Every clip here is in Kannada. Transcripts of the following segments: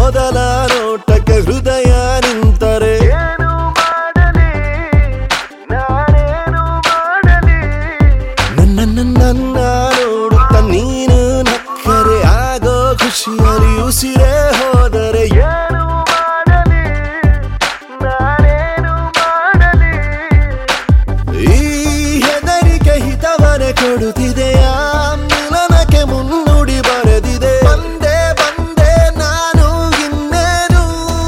ಮೊದಲ ನೋಟಕ್ಕೆ ಹೃದಯ ನಿಂತರೆ ನನ್ನ ನೋಡುತ್ತ ನೀನು ನಕ್ಕರೆ ಆಗೋ ಖುಷಿಯಲ್ಲಿ ಉಸಿರೇ ಹೋದರೆ ಈ ಹೆದರಿಕೆ ಹಿತವನೆ ಕೊಡುತ್ತಿದೆಯಾ ಮಿಲನಕ್ಕೆ ಮುನ್ನುಡಿ ಬರೆದಿದೆ ಬಂದೆ ನಾನು ಇನ್ನೇನು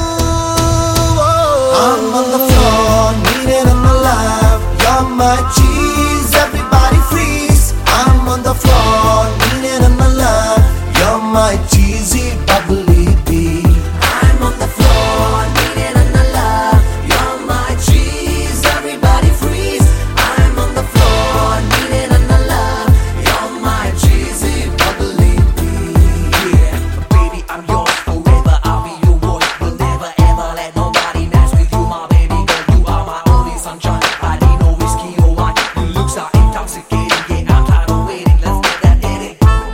I'm on the floor, ನೀನೇ ನನ್ನ love, you're my cheese, everybody freeze. I'm on the floor, ನೀನೇ ನನ್ನ love, you're my cheesy bubbly bee. I'm on the floor, ನೀನೇ ನನ್ನ love, you're my cheese, everybody freeze. I'm on the floor, ನೀನೇ ನನ್ನ love, you're my cheesy bubbly bee. Yeah, baby, I'm yours forever, I'll be your boy. Will never ever let nobody mess with you, my baby girl. You are my only sunshine. I need no whiskey or wine. Your looks are intoxicating, yeah, I'm tired of waiting. Let's get that dating.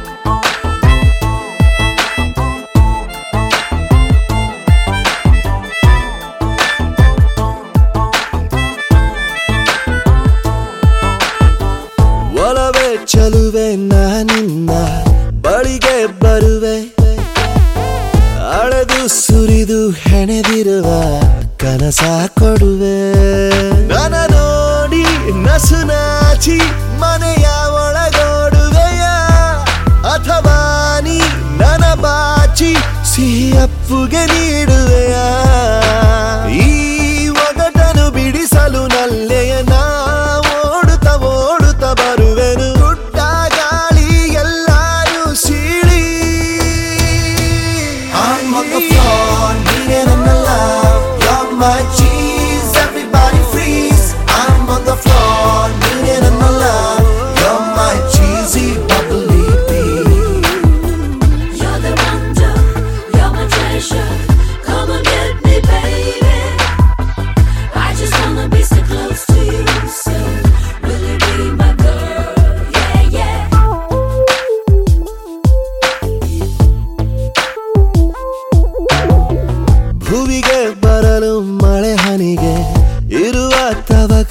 ಒಲವೇ ಚಲುವೆ ನಾನಿನ್ನ ಬಳಿಗೆ ಬರುವೆ ಅಳೆದು ಸುರಿದು ಹೆಣೆದಿರುವ ಕನಸ ಕೊಡುವೆ ನನ್ನ ನೋಡಿ ನಸು ನಾಚಿ ಮನೆಯ ಒಳಗೋಡುವೆಯ ಅಥವಾ ನೀ ನನ್ನ ಬಾಚಿ ಸಿಹಿ ಅಪ್ಪುಗೆ ನೀಡುವೆಯ ಈ ಒಗಟನು ಬಿಡಿಸಲು ನಲ್ಲೆಯ ನಾ ಓಡುತ್ತ ಬರುವೆನು ಗುಡ್ಡ ಗಾಳಿ ಎಲ್ಲಾರು ಸೀಳಿ I'm on the floor, ನೀನೇ ನನ್ನ love, you're my cheese, everybody freeze. I'm on the floor, ನೀನೇ ನನ್ನ love, you're my cheesy bubbly bee. You're the wonder, you're my treasure. Come and get me, baby. I just wanna be so close to you, so will you be my girl? Yeah, yeah. ಭುವಿಗೆ ಬರಲು ಮಳೆ ಹನಿಗೆ ಇರುವ ತವಕ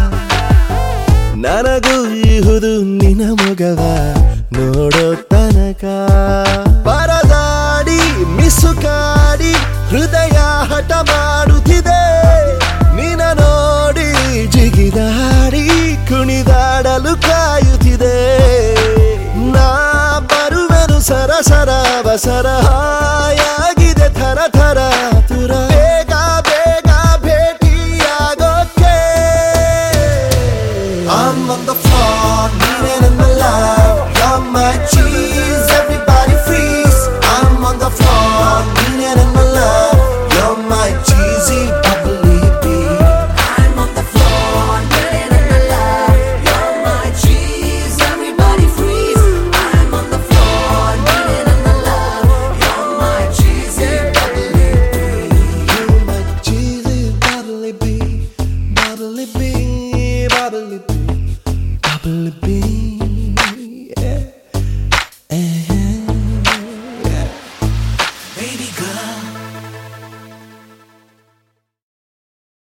ನನಗೂ ಇಹುದು ನಿನ ಮೊಗವ ನೋಡೋ ತನಕ ಪರದಾಡಿ ಮಿಸುಕಾಡಿ ಹೃದಯ ಹಠ ಮಾಡುತ್ತಿದೆ ನಿನ ನೋಡಿ ಜಿಗಿದಾಡಿ ಕುಣಿದಾಡಲು ಕಾಯುತ್ತಿದೆ ನಾ ಬರುವೆನು ಸರಸರ ಅವಸರ ಹಾಯಾಗಿದೆ ಥರ ಥರ ತುರ ಬೇಗ ಭೇಟಿಯಾಗೋಕೆ I'm on the floor, ನೀನೇ ನನ್ನ love, you're my cheese, everybody freeze. I'm on the floor, ನೀನೇ ನನ್ನ love, you're my cheesy bubbly bee. I'm on the floor, ನೀನೇ ನನ್ನ love, you're my cheese, everybody freeze. I'm on the floor, ನೀನೇ ನನ್ನ love, you're my cheesy bubbly bee. You're my cheesy bubbly bee, bubbly bee, bubbly bee, bubbly bee. Yeah. Yeah. Baby girl.